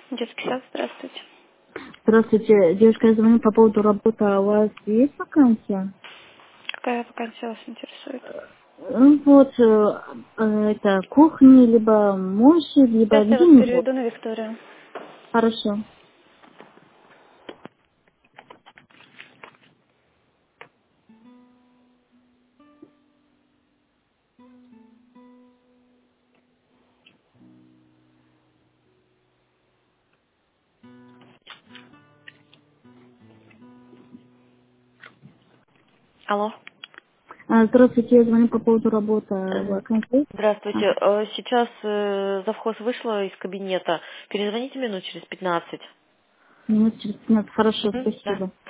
Детский сад, здравствуйте. Здравствуйте, девушка, я звоню по поводу работы. У вас есть вакансия? Какая вакансия вас интересует? Вот, это кухни, либо мойщик, либо Сейчас я вас где-нибудь. переведу на Викторию. Хорошо. Алло. Здравствуйте, я звоню по поводу работы. Э, Вакансия есть? Здравствуйте. Сейчас завхоз вышла из кабинета. Перезвоните минут через 15. Минут через 15. Хорошо, Мгм. Да. спасибо.